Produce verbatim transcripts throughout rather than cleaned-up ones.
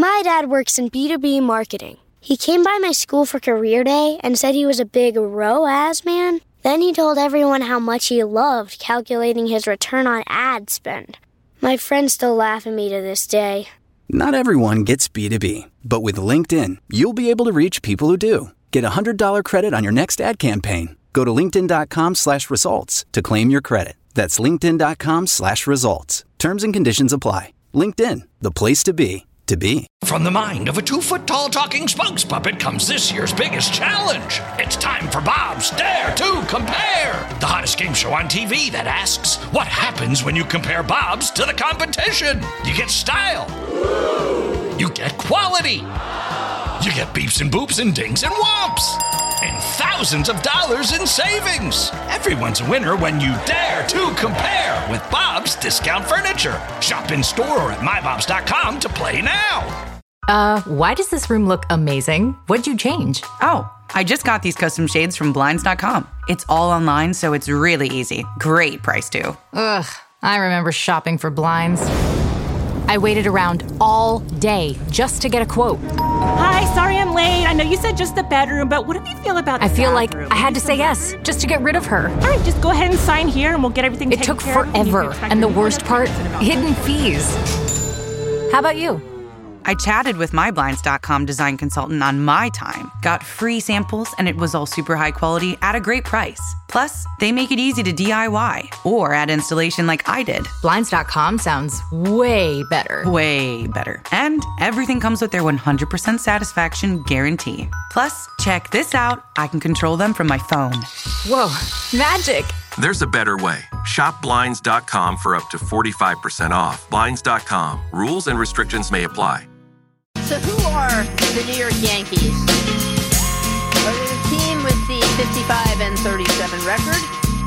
My dad works in B two B marketing. He came by my school for career day and said he was a big R O A S man. Then he told everyone how much he loved calculating his return on ad spend. My friends still laugh at me to this day. Not everyone gets B two B, but with LinkedIn, you'll be able to reach people who do. Get a one hundred dollars credit on your next ad campaign. Go to linkedin.com slash results to claim your credit. That's linkedin.com slash results. Terms and conditions apply. LinkedIn, the place to be, to be. From the mind of a two-foot-tall talking Spunks puppet comes this year's biggest challenge. It's time for Bob's Dare to Compare, the hottest game show on T V that asks, what happens when you compare Bob's to the competition? You get style. You get quality. You get beeps and boops and dings and whomps. And thousands of dollars in savings. Everyone's a winner when you dare to compare with Bob's Discount Furniture. Shop in store or at my bobs dot com to play now. Uh, why does this room look amazing? What'd you change? Oh, I just got these custom shades from blinds dot com. It's all online, so it's really easy. Great price, too. Ugh, I remember shopping for blinds. I waited around all day just to get a quote. Hi, sorry I'm late. I know you said just the bedroom, but what do you feel about the I feel bathroom? like I had to say yes just to get rid of her. All right, just go ahead and sign here and we'll get everything It taken took care of. forever, and the worst part, hidden fees. How about you? I chatted with my blinds dot com design consultant on my time, got free samples, and it was all super high quality at a great price. Plus, they make it easy to D I Y or add installation like I did. blinds dot com sounds way better. Way better. And everything comes with their one hundred percent satisfaction guarantee. Plus, check this out. I can control them from my phone. Whoa, magic. There's a better way. Shop blinds dot com for up to forty-five percent off. blinds dot com. Rules and restrictions may apply. So who are the New York Yankees? Are they the team with the fifty-five and thirty-seven record?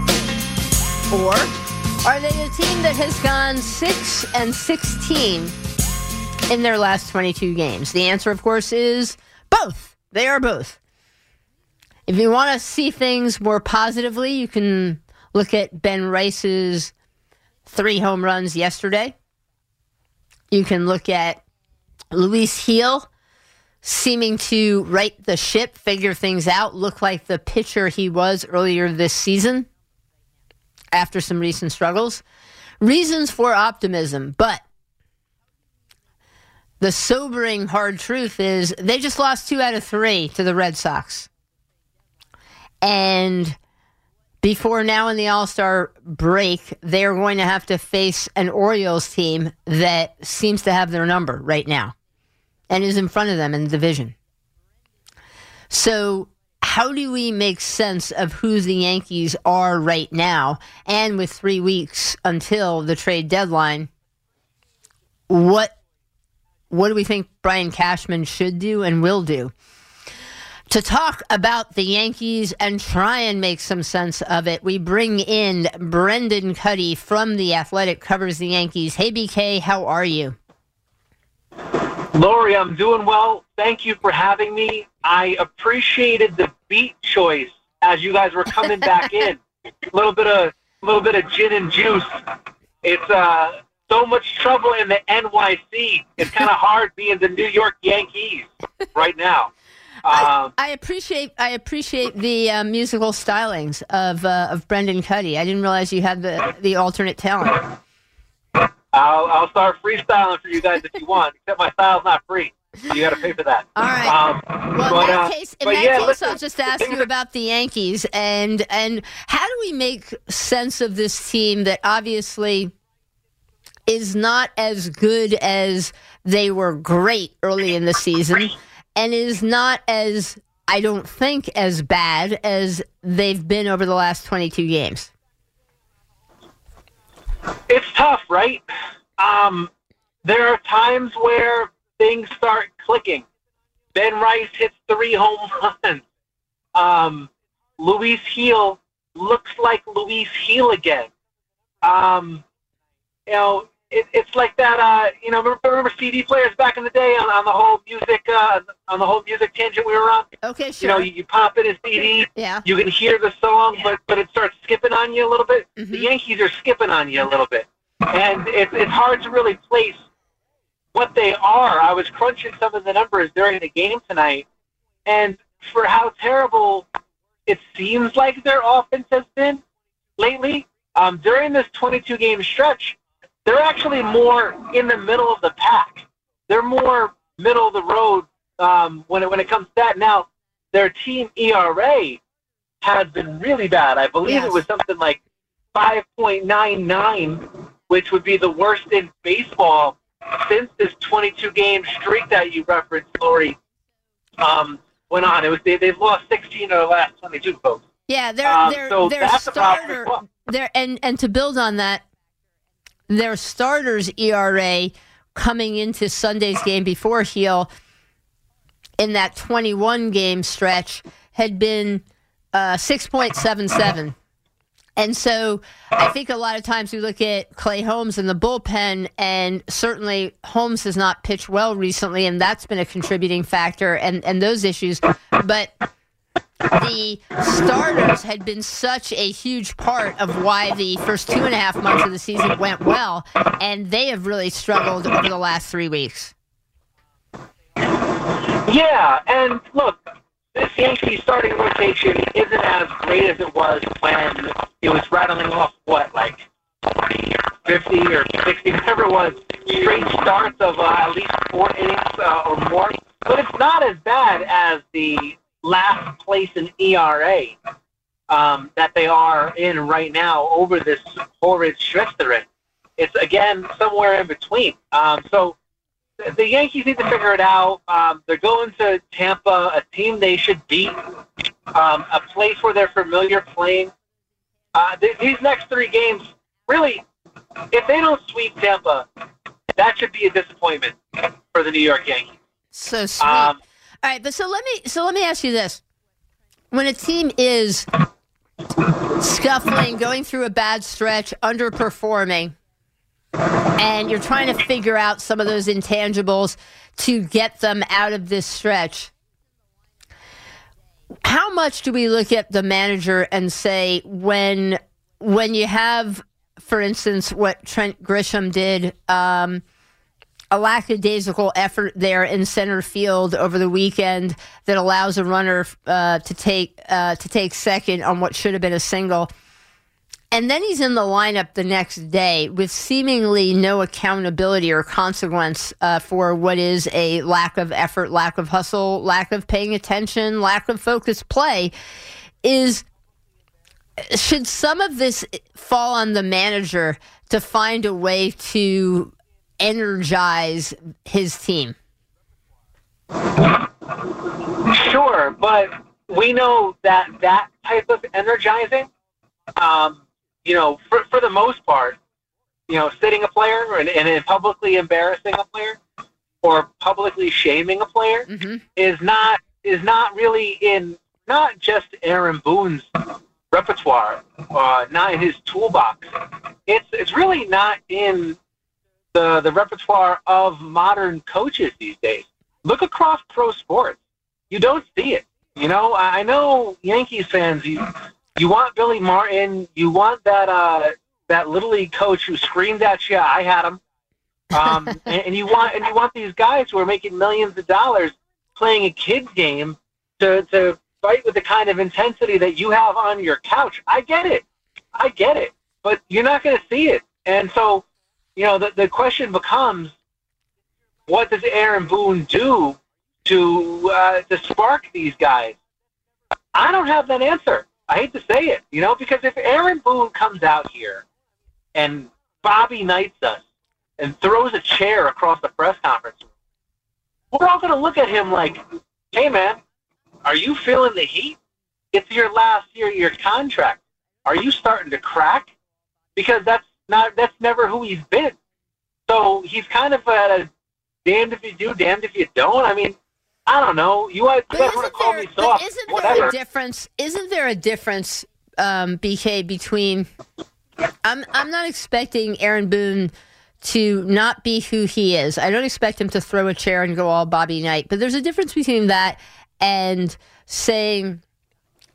Or are they the team that has gone six and sixteen in their last twenty-two games? The answer, of course, is both. They are both. If you want to see things more positively, you can look at Ben Rice's three home runs yesterday. You can look at Luis Gil seeming to right the ship, figure things out, look like the pitcher he was earlier this season after some recent struggles. Reasons for optimism, but the sobering hard truth is they just lost two out of three to the Red Sox. And before now in the All-Star break, they're going to have to face an Orioles team that seems to have their number right now and is in front of them in the division. So how do we make sense of who the Yankees are right now? And with three weeks until the trade deadline, what what do we think Brian Cashman should do and will do? To talk about the Yankees and try and make some sense of it, we bring in Brendan Kuty from The Athletic, covers the Yankees. Hey, B K, how are you? Lori, I'm doing well. Thank you for having me. I appreciated the beat choice as you guys were coming back in. A little bit of a little bit of gin and juice. It's uh, so much trouble in the N Y C. It's kind of hard being the New York Yankees right now. Um, I, I appreciate I appreciate the uh, musical stylings of uh, of Brendan Kuty. I didn't realize you had the the alternate talent. I'll I'll start freestyling for you guys if you want. Except my style's not free. You got to pay for that. All right. Um, well, but, in that uh, case, in but that yeah, case listen, I'll just ask you about the Yankees and and how do we make sense of this team that obviously is not as good as they were great early in the season, and is not as, I don't think, as bad as they've been over the last twenty-two games? It's tough, right? Um, there are times where things start clicking. Ben Rice hits three home runs. Um, Luis Gil looks like Luis Gil again. Um, you know, it, it's like that. Uh, you know, remember, remember C D players back in the day on, on the whole music uh, on the whole music tangent we were on. Okay, sure. You know, you, you pop in a C D. Yeah. You can hear the song, but but it starts skipping on you a little bit. Mm-hmm. The Yankees are skipping on you a little bit, and it's it's hard to really place what they are. I was crunching some of the numbers during the game tonight, and for how terrible it seems like their offense has been lately, um, during this twenty-two game stretch, they're actually more in the middle of the pack. They're more middle of the road um, when it when it comes to that. Now, their team E R A has been really bad. I believe yes. it was something like five point nine nine, which would be the worst in baseball since this twenty-two game streak that you referenced, Lori, um, went on. It was they, they've lost sixteen of the last twenty-two, folks. Yeah, their um, their so their starter well. their and and to build on that, their starters E R A coming into Sunday's game before heel in that twenty-one game stretch had been uh, six point seven seven. And so I think a lot of times we look at Clay Holmes in the bullpen, and certainly Holmes has not pitched well recently, and that's been a contributing factor, and, and those issues. But the starters had been such a huge part of why the first two and a half months of the season went well, and they have really struggled over the last three weeks. Yeah, and look, this Yankees starting rotation isn't as great as it was when it was rattling off, what, like forty or fifty or sixty, whatever it was, straight starts of uh, at least four innings uh, or more. But it's not as bad as the last place in E R A um, that they are in right now over this horrid stretch they're in. It's, again, somewhere in between. Um, so the Yankees need to figure it out. Um, they're going to Tampa, a team they should beat, um, a place where they're familiar playing. Uh, th- these next three games, really, if they don't sweep Tampa, that should be a disappointment for the New York Yankees. So sweet. Um, All right, but so let me so let me ask you this: when a team is scuffling, going through a bad stretch, underperforming, and you're trying to figure out some of those intangibles to get them out of this stretch, how much do we look at the manager and say, when when you have, for instance, what Trent Grisham did, um, a lackadaisical effort there in center field over the weekend that allows a runner uh, to take uh, to take second on what should have been a single, and then he's in the lineup the next day with seemingly no accountability or consequence uh, for what is a lack of effort, lack of hustle, lack of paying attention, lack of focused play. Is should some of this fall on the manager to find a way to energize his team? Sure, but we know that that type of energizing, um, you know, for, for the most part, you know, sitting a player and, and publicly embarrassing a player or publicly shaming a player mm-hmm. is not is not really in not just Aaron Boone's repertoire, uh, not in his toolbox. It's it's really not in the the repertoire of modern coaches these days. Look across pro sports. You don't see it. You know, I know Yankees fans, you you want Billy Martin, you want that uh, that Little League coach who screamed at you, I had him. Um, and, and you want and you want these guys who are making millions of dollars playing a kid's game to, to fight with the kind of intensity that you have on your couch. I get it. I get it. But you're not going to see it. And so, you know, the, the question becomes, what does Aaron Boone do to uh, to spark these guys? I don't have that answer. I hate to say it, you know, because if Aaron Boone comes out here and Bobby Knights us and throws a chair across the press conference room, we're all going to look at him like, hey, man, are you feeling the heat? It's your last year of your contract. Are you starting to crack? Because that's not that's never who he's been. So he's kind of at a damned if you do, damned if you don't. I mean, I don't know. You guys want to call there, me soft. Isn't whatever. there a difference? Isn't there a difference, um, B K, between I'm I'm not expecting Aaron Boone to not be who he is. I don't expect him to throw a chair and go all Bobby Knight. But there's a difference between that and saying,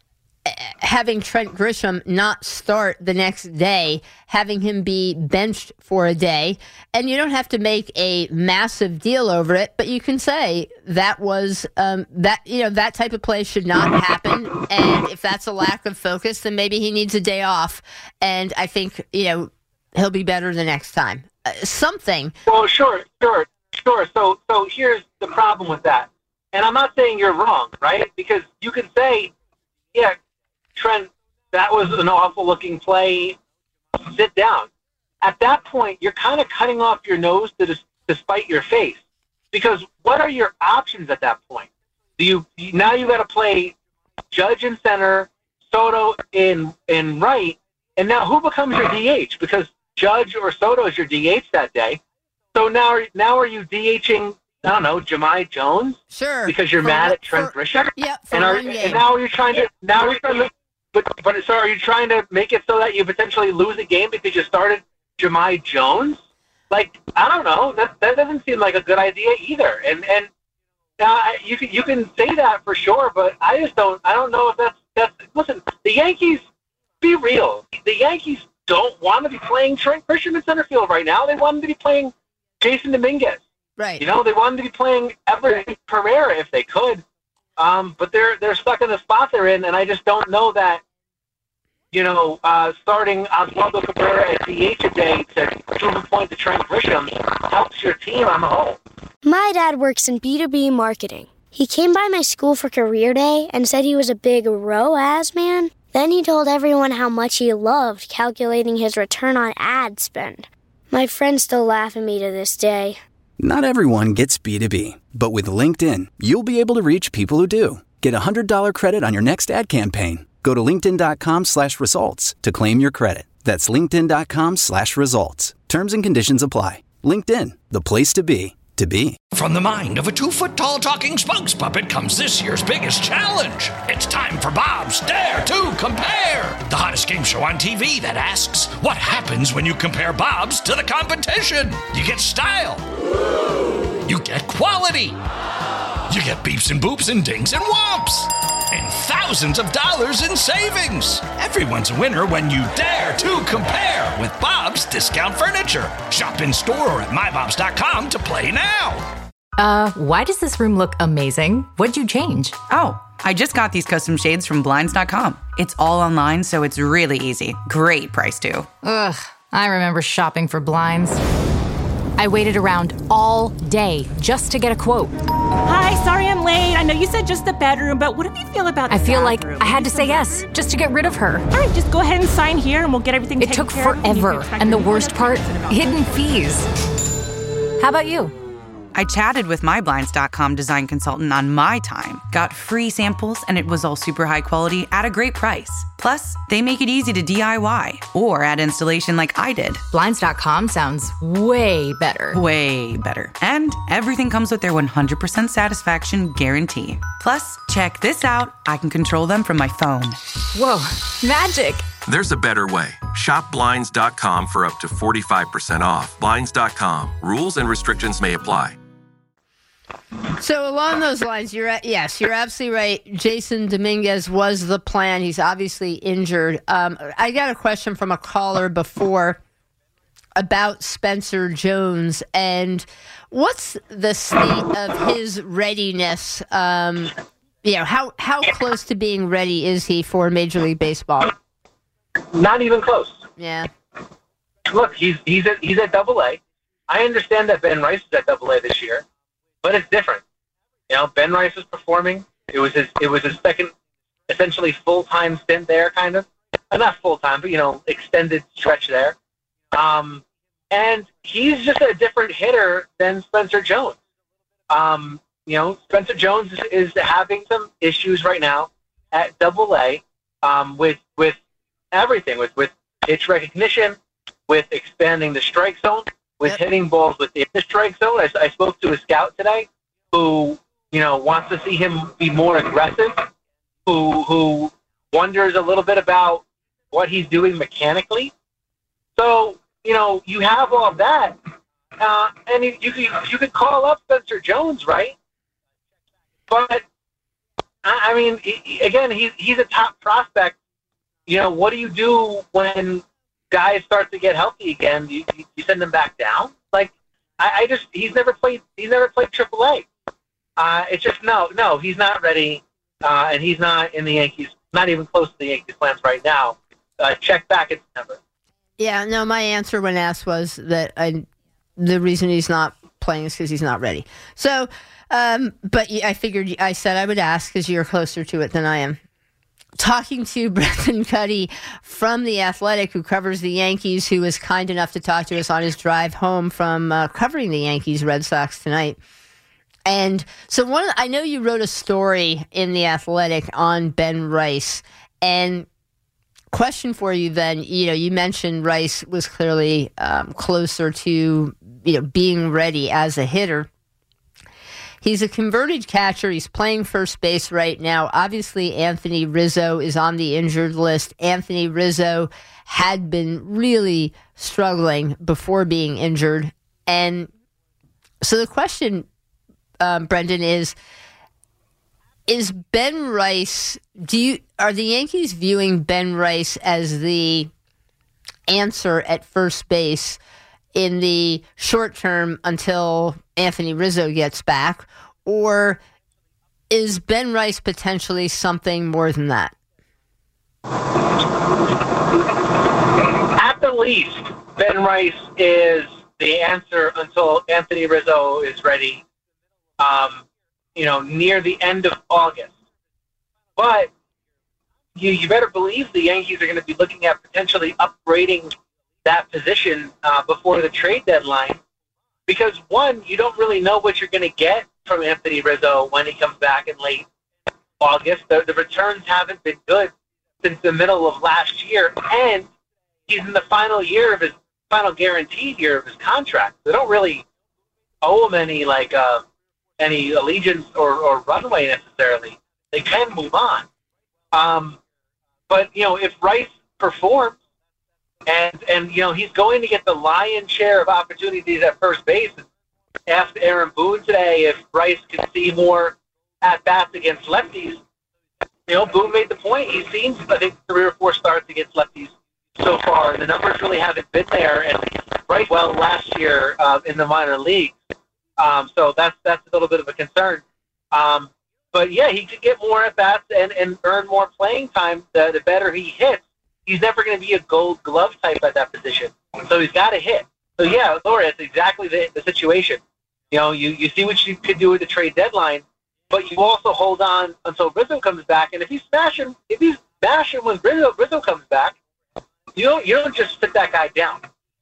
having Trent Grisham not start the next day, having him be benched for a day, and you don't have to make a massive deal over it, but you can say that was um, that you know that type of play should not happen, and if that's a lack of focus, then maybe he needs a day off, and I think you know he'll be better the next time. Uh, something. Well, sure, sure, sure. So, so here's the problem with that, and I'm not saying you're wrong, right? Because you can say, yeah, Trent, that was an awful-looking play. Sit down. At that point, you're kind of cutting off your nose to, dis- to spite your face. Because what are your options at that point? Do you now you got to play Judge in center, Soto in in right, and now who becomes your D H? Because Judge or Soto is your D H that day. So now now are you DHing? I don't know, Jahmai Jones? Sure. Because you're for, mad at Trent for, Grisham? Yep. For and, are, one game. and now you're trying to now you're trying to. But, but so are you trying to make it so that you potentially lose a game because you started Jahmai Jones? Like, I don't know. That that doesn't seem like a good idea either. And and uh, you can you can say that for sure, but I just don't. I don't know if that's that's. Listen, the Yankees. Be real. The Yankees don't want to be playing Trent Grisham in center field right now. They want to be playing Jason Dominguez. Right. You know, they wanted to be playing Everett Pereira if they could. Um, but they're they're stuck in the spot they're in, and I just don't know that, you know, uh, starting Oswaldo Cabrera at D H a day to prove a point to Trent Grisham helps your team on the whole. My dad works in B two B marketing. He came by my school for career day and said he was a big R O A S man. Then he told everyone how much he loved calculating his return on ad spend. My friends still laugh at me to this day. Not everyone gets B two B, but with LinkedIn, you'll be able to reach people who do. Get a one hundred dollars credit on your next ad campaign. Go to linkedin.com slash results to claim your credit. That's linkedin.com slash results. Terms and conditions apply. LinkedIn, the place to be, to be. From the mind of a two-foot-tall talking spokes puppet comes this year's biggest challenge. It's time for Bob's Dare to Compare, the hottest game show on T V that asks, what happens when you compare Bob's to the competition? You get style. You get quality. You get beeps and boops and dings and whomps. And thousands of dollars in savings. Everyone's a winner when you dare to compare with Bob's Discount Furniture. Shop in store or at my bobs dot com to play now. Uh, why does this room look amazing? What'd you change? Oh, I just got these custom shades from blinds dot com. It's all online, so it's really easy. Great price, too. Ugh, I remember shopping for blinds. I waited around all day just to get a quote. Hi, sorry I'm late. I know you said just the bedroom, but what do you feel about the I feel bathroom? like I had to say yes just to get rid of her. All right, just go ahead and sign here and we'll get everything It taken took care of. forever, and the worst part, hidden fees. How about you? I chatted with my blinds dot com design consultant on my time, got free samples, and it was all super high quality at a great price. Plus, they make it easy to D I Y or add installation like I did. blinds dot com sounds way better. Way better. And everything comes with their one hundred percent satisfaction guarantee. Plus, check this out. I can control them from my phone. Whoa, magic. There's a better way. Shop blinds dot com for up to forty-five percent off. blinds dot com. Rules and restrictions may apply. So along those lines, you're at, yes, you're absolutely right. Jason Dominguez was the plan. He's obviously injured. Um, I got a question from a caller before about Spencer Jones and what's the state of his readiness? Um, you know, how how close to being ready is he for Major League Baseball? Not even close. Yeah. Look, he's he's at he's at Double A. I understand that Ben Rice is at Double A this year, but it's different. You know, Ben Rice was performing. It was his it was his second, essentially full time stint there, kind of. Uh, not full time, but you know, extended stretch there. Um, and he's just a different hitter than Spencer Jones. Um, you know, Spencer Jones is, is having some issues right now at Double A um, with with everything, with with pitch recognition, with expanding the strike zone, with Yep. hitting balls within the strike zone. I, I spoke to a scout today who, you know, wants to see him be more aggressive, who who wonders a little bit about what he's doing mechanically. So, you know, you have all of that, uh, and you, you, could, you could call up Spencer Jones, right? But I, I mean, he, again, he's he's a top prospect. You know, what do you do when guys start to get healthy again? You, you, you send them back down? Like, I, I just he's never played he's never played triple A. Uh, it's just no, no, he's not ready, uh, and he's not in the Yankees, not even close to the Yankees' plans right now. Uh, check back in September. Yeah, no, my answer when asked was that I, the reason he's not playing is because he's not ready. So, um, but I figured I said I would ask because you're closer to it than I am. Talking to Brendan Cuddy from The Athletic, who covers the Yankees, who was kind enough to talk to us on his drive home from uh, covering the Yankees Red Sox tonight. And so one, I know you wrote a story in The Athletic on Ben Rice, and question for you then, you know, you mentioned Rice was clearly um, closer to, you know, being ready as a hitter. He's a converted catcher. He's playing first base right now. Obviously, Anthony Rizzo is on the injured list. Anthony Rizzo had been really struggling before being injured. And so the question, um, Brendan, is, is Ben Rice, do you, are the Yankees viewing Ben Rice as the answer at first base in the short term until Anthony Rizzo gets back, or is Ben Rice potentially something more than that? At the least, Ben Rice is the answer until Anthony Rizzo is ready, um, you know, near the end of August. But you, you better believe the Yankees are going to be looking at potentially upgrading that position uh, before the trade deadline, because one, you don't really know what you're going to get from Anthony Rizzo when he comes back in late August. The, the returns haven't been good since the middle of last year, and he's in the final year of his final guaranteed year of his contract. They don't really owe him any like uh, any allegiance or, or runway necessarily. They can move on, um, but you know, if Rice performs, And, and you know, he's going to get the lion's share of opportunities at first base. Asked Aaron Boone today if Rice can see more at-bats against lefties. You know, Boone made the point. He's seen, I think, three or four starts against lefties so far, and the numbers really haven't been there. And Rice well last year uh, in the minor leagues. Um, so that's that's a little bit of a concern. Um, but, yeah, he could get more at-bats and, and earn more playing time the, the better he hits. He's never going to be a gold glove type at that position. So he's got to hit. So, yeah, Laura, it's exactly the, the situation. You know, you, you see what you could do at the trade deadline, but you also hold on until Rizzo comes back. And if he's smashing, if he's smashing when Rizzo, Rizzo comes back, you don't, you don't just sit that guy down.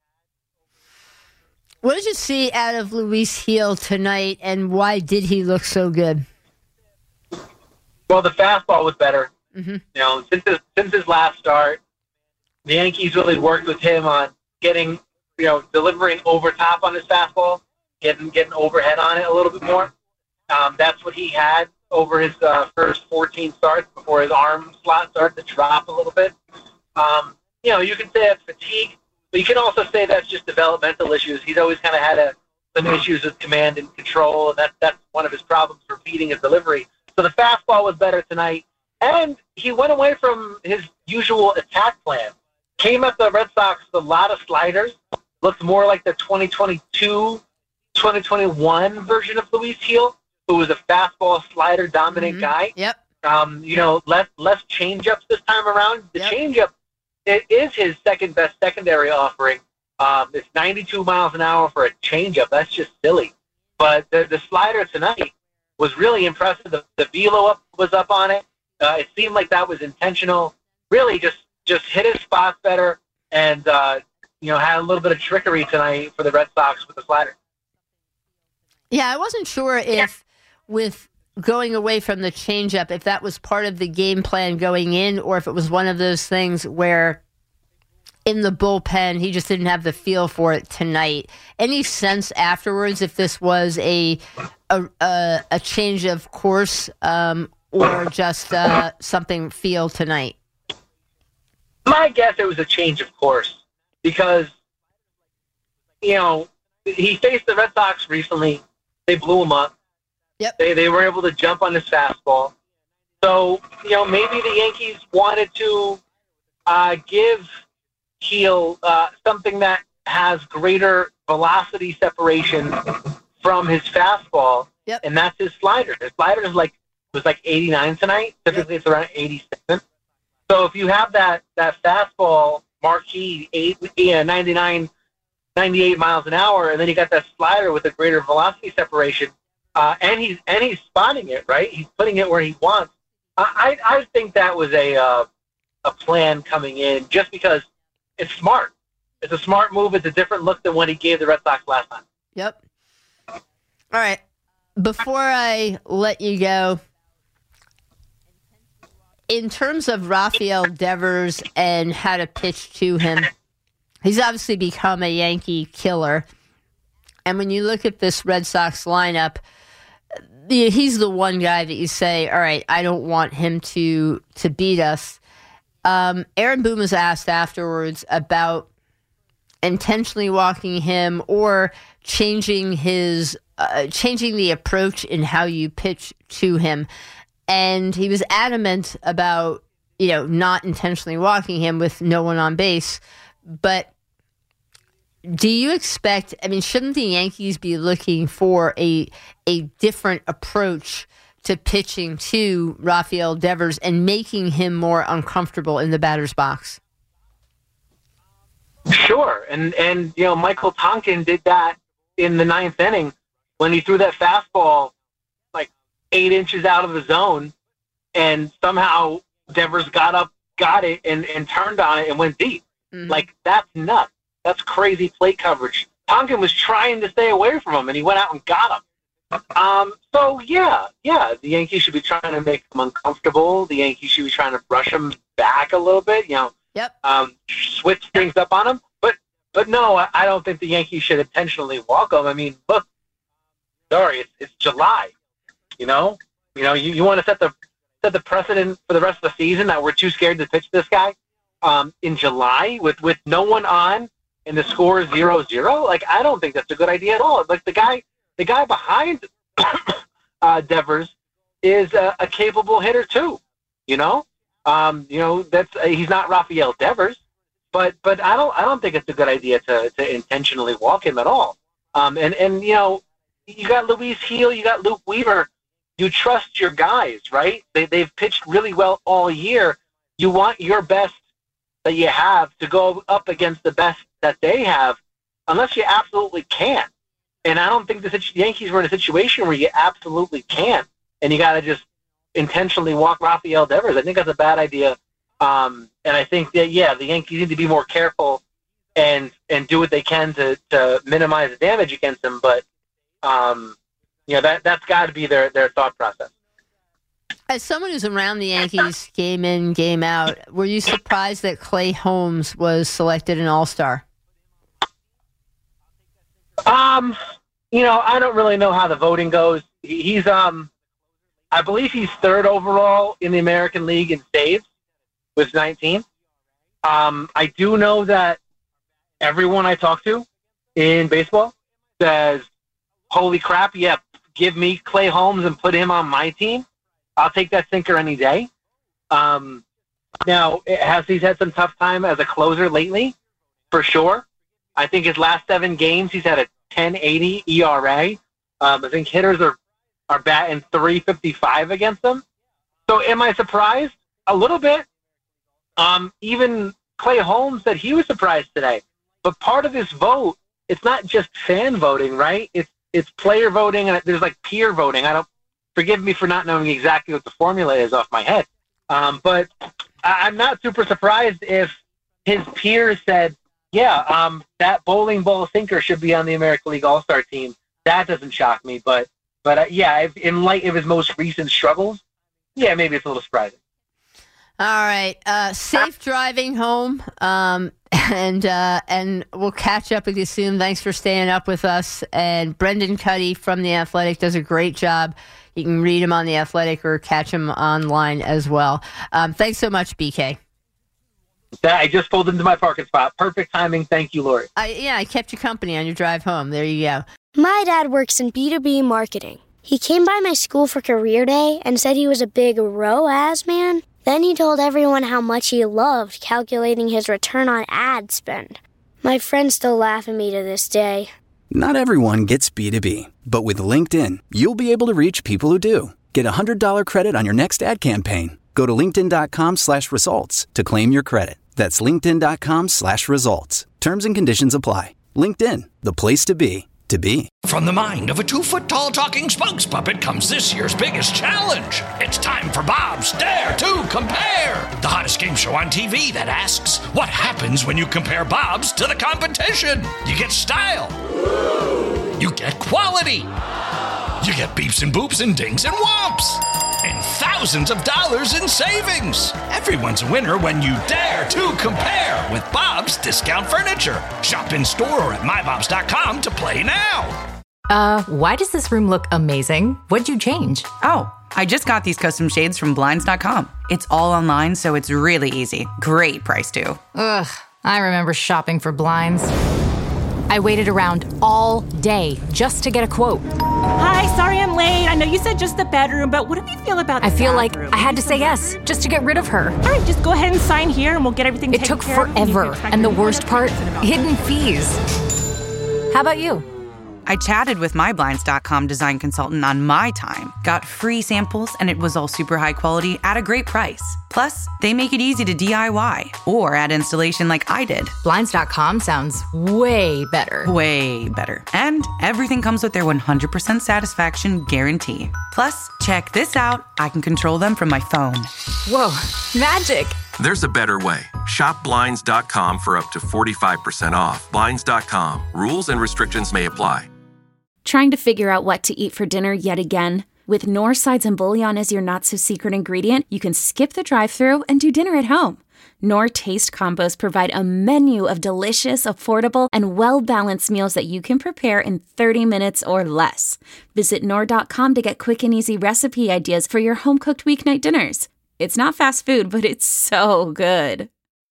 What did you see out of Luis Gil tonight, and why did he look so good? Well, the fastball was better. Mm-hmm. You know, since his, since his last start, the Yankees really worked with him on getting, you know, delivering over top on his fastball, getting getting overhead on it a little bit more. Um, that's what he had over his uh, first fourteen starts before his arm slot started to drop a little bit. Um, you know, you can say that's fatigue, but you can also say that's just developmental issues. He's always kind of had a, some issues with command and control, and that, that's one of his problems for feeding his delivery. So the fastball was better tonight, and he went away from his usual attack plan. Came at the Red Sox with a lot of sliders. Looked more like the twenty twenty-two, twenty twenty-one version of Luis Gil, who was a fastball slider dominant mm-hmm. guy. Yep. Um, you know, less less changeups this time around. The yep. changeup, it is his second best secondary offering. Um, it's ninety-two miles an hour for a changeup. That's just silly. But the the slider tonight was really impressive. The, the velo up was up on it. Uh, it seemed like that was intentional. Really, just. Just hit his spots better, and uh, you know, had a little bit of trickery tonight for the Red Sox with the slider. Yeah, I wasn't sure if yeah. with going away from the changeup, if that was part of the game plan going in, or if it was one of those things where in the bullpen he just didn't have the feel for it tonight. Any sense afterwards if this was a a, a, a change of course um, or just uh, something feel tonight? My guess it was a change of course because, you know, he faced the Red Sox recently. They blew him up. Yep. They they were able to jump on his fastball. So, you know, maybe the Yankees wanted to uh, give Keel uh, something that has greater velocity separation from his fastball, yep. and that's his slider. His slider is like was like eighty-nine tonight. Typically, yep. It's around eighty-seven. So if you have that that fastball marquee, eight, yeah, ninety-nine, ninety-eight miles an hour, and then you got that slider with a greater velocity separation, uh, and he's and he's spotting it right. He's putting it where he wants. I I, I think that was a uh, a plan coming in just because it's smart. It's a smart move. It's a different look than what he gave the Red Sox last time. Yep. All right. Before I let you go, in terms of Rafael Devers and how to pitch to him, he's obviously become a Yankee killer. And when you look at this Red Sox lineup, the, he's the one guy that you say, all right, I don't want him to to beat us. Um, Aaron Boone was asked afterwards about intentionally walking him or changing his uh, changing the approach in how you pitch to him, and he was adamant about you know not intentionally walking him with no one on base. But do you expect? I mean, shouldn't the Yankees be looking for a a different approach to pitching to Rafael Devers and making him more uncomfortable in the batter's box? Sure, and and you know Michael Tonkin did that in the ninth inning when he threw that fastball like eight inches out of the zone, and somehow Devers got up, got it, and, and turned on it and went deep. Mm-hmm. Like that's nuts. That's crazy plate coverage. Tonkin was trying to stay away from him, and he went out and got him. Um, so yeah, yeah, the Yankees should be trying to make him uncomfortable. The Yankees should be trying to brush him back a little bit. You know. Yep. Um, switch things up on him, but but no, I, I don't think the Yankees should intentionally walk him. I mean, look, sorry, it's, it's July. You know, you know, you, you want to set the set the precedent for the rest of the season that we're too scared to pitch this guy um, in July with, with no one on and the score is zero zero. Like I don't think that's a good idea at all. Like the guy the guy behind uh, Devers is a, a capable hitter too. You know. Um, you know, that's uh, he's not Rafael Devers, but but I don't I don't think it's a good idea to, to intentionally walk him at all. Um, and, and you know, you got Luis Gil, you got Luke Weaver. You trust your guys, right? They they've pitched really well all year. You want your best that you have to go up against the best that they have, unless you absolutely can't. And I don't think the Yankees were in a situation where you absolutely can't, and you got to just intentionally walk Rafael Devers. I think that's a bad idea. Um, and I think that, yeah, the Yankees need to be more careful and and do what they can to, to minimize the damage against him. But, um, you know, that, that's got to be their, their thought process. As someone who's around the Yankees game in, game out, were you surprised that Clay Holmes was selected an All-Star? Um, you know, I don't really know how the voting goes. He's, um, I believe he's third overall in the American League in saves with nineteen. Um, I do know that everyone I talk to in baseball says, holy crap, yeah, give me Clay Holmes and put him on my team. I'll take that sinker any day. Um, now, has he's had some tough time as a closer lately? For sure. I think his last seven games, he's had a ten eighty E R A. Um, I think hitters are are batting three fifty-five against them. So am I surprised? A little bit. Um, even Clay Holmes said he was surprised today. But part of this vote, it's not just fan voting, right? It's it's player voting, and there's like peer voting. I don't forgive me for not knowing exactly what the formula is off my head. Um, but I, I'm not super surprised if his peers said, yeah, um, that bowling ball sinker should be on the American League All-Star team. That doesn't shock me, but But, uh, yeah, if, in light of his most recent struggles, yeah, maybe it's a little surprising. All right. Uh, safe driving home, um, and uh, and we'll catch up with you soon. Thanks for staying up with us. And Brendan Cuddy from The Athletic does a great job. You can read him on The Athletic or catch him online as well. Um, thanks so much, B K. I just pulled into my parking spot. Perfect timing. Thank you, Lori. I, yeah, I kept you company on your drive home. There you go. My dad works in B two B marketing. He came by my school for career day and said he was a big R O A S man. Then he told everyone how much he loved calculating his return on ad spend. My friends still laugh at me to this day. Not everyone gets B two B, but with LinkedIn, you'll be able to reach people who do. Get a one hundred dollars credit on your next ad campaign. Go to linkedin.com slash results to claim your credit. That's linkedin.com slash results. Terms and conditions apply. LinkedIn, the place to be, to be. From the mind of a two-foot-tall talking spokes puppet comes this year's biggest challenge. It's time for Bob's Dare to Compare, the hottest game show on T V that asks, what happens when you compare Bob's to the competition? You get style. You get quality. You get beeps and boops and dings and whomps. And thousands of dollars in savings. Everyone's a winner when you dare to compare with Bob's Discount Furniture. Shop in store or at my bobs dot com to play now. Uh, why does this room look amazing? What'd you change? Oh, I just got these custom shades from blinds dot com. It's all online, so it's really easy. Great price, too. Ugh, I remember shopping for blinds. I waited around all day just to get a quote. Hi, sorry I'm late. I know you said just the bedroom, but what do you feel about the I feel bathroom? like I had to say yes just to get rid of her. All right, just go ahead and sign here and we'll get everything It taken took care of. forever, and the worst part, hidden fees. How about you? I chatted with my blinds dot com design consultant on my time, got free samples, and it was all super high quality at a great price. Plus, they make it easy to D I Y or add installation like I did. blinds dot com sounds way better. Way better. And everything comes with their one hundred percent satisfaction guarantee. Plus, check this out. I can control them from my phone. Whoa, magic. There's a better way. Shop blinds dot com for up to forty-five percent off. blinds dot com. Rules and restrictions may apply. Trying to figure out what to eat for dinner yet again? With Knorr sides and bouillon as your not-so-secret ingredient, you can skip the drive-thru and do dinner at home. Knorr Taste Combos provide a menu of delicious, affordable, and well-balanced meals that you can prepare in thirty minutes or less. Visit Knorr dot com to get quick and easy recipe ideas for your home-cooked weeknight dinners. It's not fast food, but it's so good.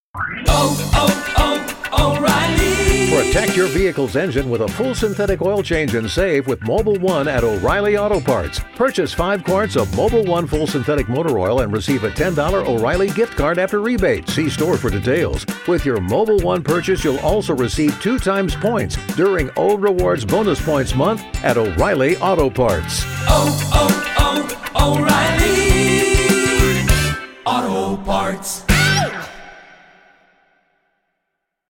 Oh, oh, oh, O'Reilly. Protect your vehicle's engine with a full synthetic oil change and save with Mobil one at O'Reilly Auto Parts. Purchase five quarts of Mobil one full synthetic motor oil and receive a ten dollars O'Reilly gift card after rebate. See store for details. With your Mobil one purchase, you'll also receive two times points during O Rewards Bonus Points Month at O'Reilly Auto Parts. Oh, oh, oh, O'Reilly Auto Parts.